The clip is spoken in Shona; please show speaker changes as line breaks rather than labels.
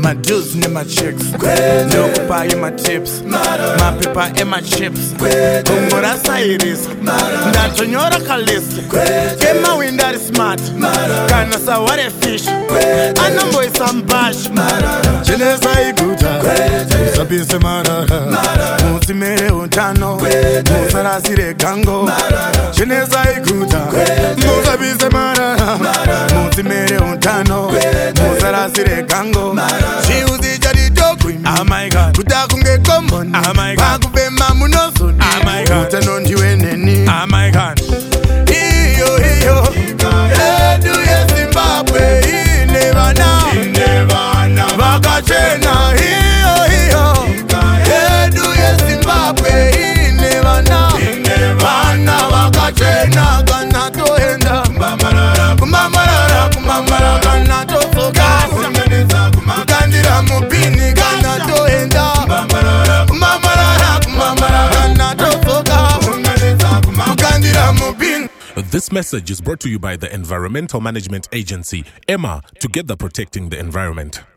my dues and my chicks. No buy my tips, my paper and my chips. Kumbura sairis, ndatonyora kalist. Kema winda smart, kana saware fish. Anambo isambash. Cheneza iguta, sabise marara. Mutimere untano, musarasire gango. Cheneza iguta, musabise marara. Mutimere untano, musarasire gango. She uzi jadi dogu. Oh my God. Kutakunge common. Oh my God. Bakubema munoso. Oh my God. Utanonjiwe neni. Oh my God. Iyo. Edu ye Zimbabwe. Inevana. Bakachena. Iyo. Edu ye Zimbabwe. Inevana. Bana bakachena. Gana toenda. Kumamara. Gana tosoga. Kandira mupini. Gana toenda. Kumamara. Gana tosoga. Kandira mupini.
This message is brought to you by the Environmental Management Agency, EMA, together protecting the environment.